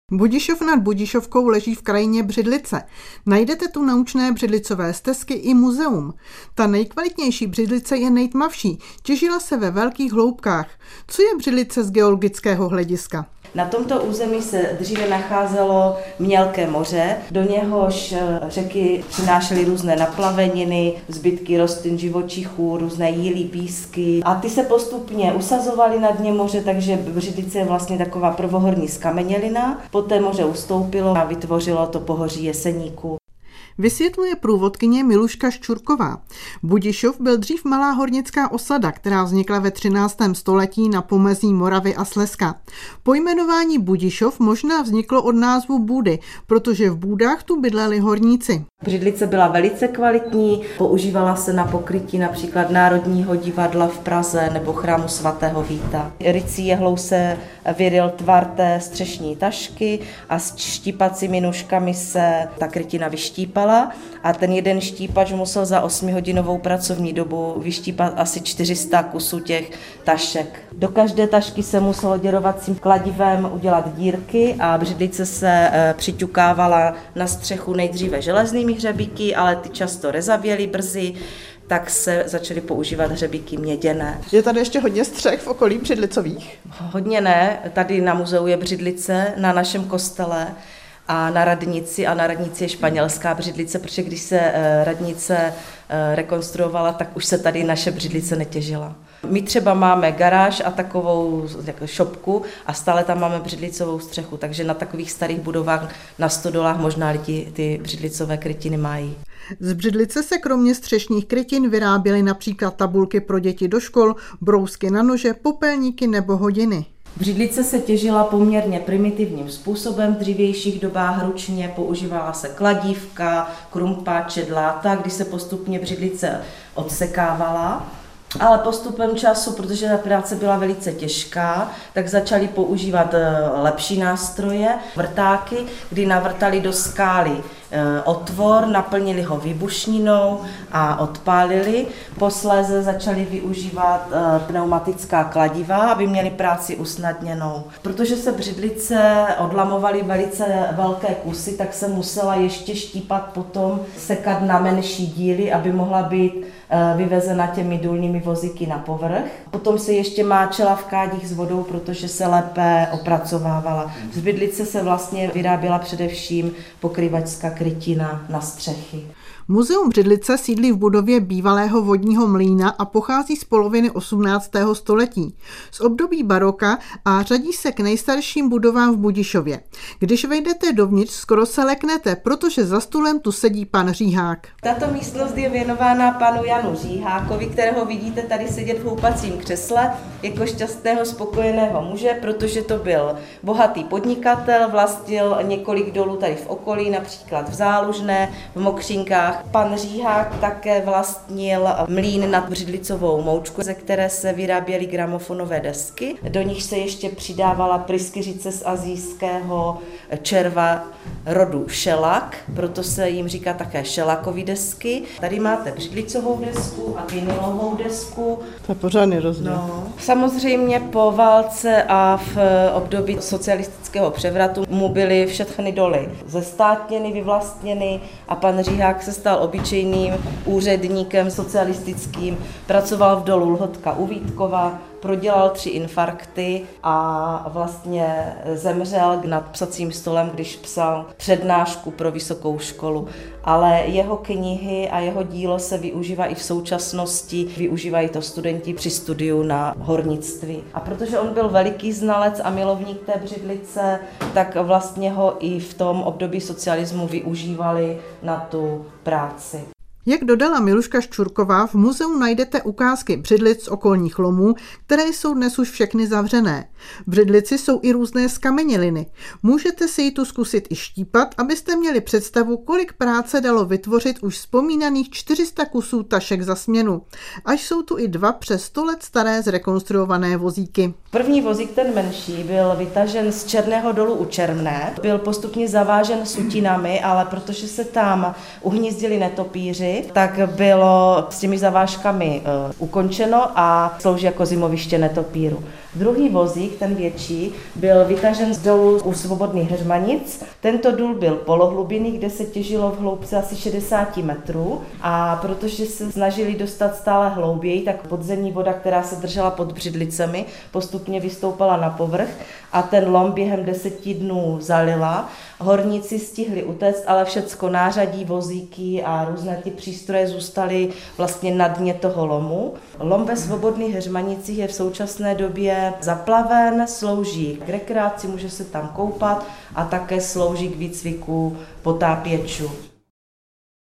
Budišov nad Budišovkou leží v krajině Břidlice. Najdete tu naučné břidlicové stezky i muzeum. Ta nejkvalitnější břidlice je nejtmavší, těžila se ve velkých hloubkách. Co je Břidlice z geologického hlediska? Na tomto území se dříve nacházelo mělké moře, do něhož řeky přinášely různé naplaveniny, zbytky rostlin, živočichů, různé jíly, písky a ty se postupně usazovaly na dně moře, takže Břidlice je vlastně taková prvohorní skamenělina. Poté moře ustoupilo a vytvořilo to pohoří Jeseníku. Vysvětluje průvodkyně Miluška Ščurková. Budišov byl dřív malá hornická osada, která vznikla ve 13. století na pomezí Moravy a Slezska. Pojmenování Budišov možná vzniklo od názvu Bůdy, protože v Bůdách tu bydleli horníci. Břidlice byla velice kvalitní, používala se na pokrytí například Národního divadla v Praze nebo chrámu svatého Víta. Rycí jehlou se vyryl tvar té střešní tašky a s štípacími nůžkami se ta krytina vyštípala a ten jeden štípač musel za 8hodinovou pracovní dobu vyštípat asi 400 kusů těch tašek. Do každé tašky se muselo děrovacím kladivem udělat dírky a Břidlice se přiťukávala na střechu nejdříve železnými hřebíky, ale ty často rezavěly brzy, tak se začaly používat hřebíky měděné. Je tady ještě hodně střech v okolí Břidlicových? Hodně ne, tady na muzeu je Břidlice, na našem kostele a na radnici je španělská Břidlice, protože když se radnice rekonstruovala, tak už se tady naše Břidlice netěžila. My třeba máme garáž a takovou jako šopku a stále tam máme břidlicovou střechu, takže na takových starých budovách na stodolách možná lidi ty břidlicové krytiny mají. Z Břidlice se kromě střešních krytin vyráběly například tabulky pro děti do škol, brousky na nože, popelníky nebo hodiny. Břidlice se těžila poměrně primitivním způsobem, v dřívějších dobách ručně používala se kladívka, krumpa, čedláta, kdy se postupně břidlice odsekávala. Ale postupem času, protože ta práce byla velice těžká, tak začali používat lepší nástroje, vrtáky, kdy navrtali do skály otvor, naplnili ho výbušninou a odpálili. Posléze začali využívat pneumatická kladiva, aby měli práci usnadněnou. Protože se Břidlice odlamovaly velice velké kusy, tak se musela ještě štípat potom, sekat na menší díly, aby mohla být vyvezena těmi důlními vozíky na povrch. Potom se ještě máčela v kádích s vodou, protože se lépe opracovávala. Z Břidlice se vlastně vyráběla především pokrývačská krytina na střechy. Muzeum Břidlice sídlí v budově bývalého vodního mlýna a pochází z poloviny 18. století. Z období baroka a řadí se k nejstarším budovám v Budišově. Když vejdete dovnitř, skoro se leknete, protože za stolem tu sedí pan Říhák. Tato místnost je věnována panu Janu Říhákovi, kterého vidíte tady sedět v houpacím křesle jako šťastného, spokojeného muže, protože to byl bohatý podnikatel, vlastnil několik dolů tady v okolí, například v Zálužné, v Mokřínkách. Pan Říhák také vlastnil mlýn nad Břidlicovou moučku, ze které se vyráběly gramofonové desky. Do nich se ještě přidávala pryskyřice z asijského červa rodu šelak, proto se jim říká také šelakový desky. Tady máte břidlicovou desku a vinylovou desku. To je pořádný rozdíl. No. Samozřejmě po válce a v období socialistického převratu mu byly všechny doly zestátněny, vyvlastněny a pan Říhák se stal obyčejným úředníkem socialistickým, pracoval v dolu Lhotka u Vítkova, prodělal 3 infarkty a vlastně zemřel nad psacím stolem, když psal přednášku pro vysokou školu. Ale jeho knihy a jeho dílo se využívá i v současnosti, využívají to studenti při studiu na hornictví. A protože on byl veliký znalec a milovník té Břidlice, tak vlastně ho i v tom období socialismu využívali na tu práci. Jak dodala Miluška Ščurková, v muzeu najdete ukázky Břidlic z okolních lomů, které jsou dnes už všechny zavřené. V Břidlici jsou i různé skameněliny. Můžete si ji tu zkusit i štípat, abyste měli představu, kolik práce dalo vytvořit už vzpomínaných 400 kusů tašek za směnu. Až jsou tu i 2 přes 100 let staré zrekonstruované vozíky. První vozík, ten menší, byl vytažen z Černého dolu u Čermné. Byl postupně zavážen sutinami, ale protože se tam uhnízdili netopýři, zničili, tak bylo s těmi zavážkami ukončeno a slouží jako zimoviště netopíru. Druhý vozík, ten větší, byl vytažen z dolu u Svobodných Heřmanic. Tento důl byl polohlubinný, kde se těžilo v hloubce asi 60 metrů a protože se snažili dostat stále hlouběji, tak podzemní voda, která se držela pod Břidlicemi, postupně vystoupala na povrch a ten lom během 10 dnů zalila. Horníci stihli utéct, ale všecko nářadí, vozíky a různé ty přístroje zůstaly vlastně na dně toho lomu. Lom ve Svobodných Heřmanicích je v současné době zaplaven, slouží k rekreaci, může se tam koupat a také slouží k výcviku potápěčů.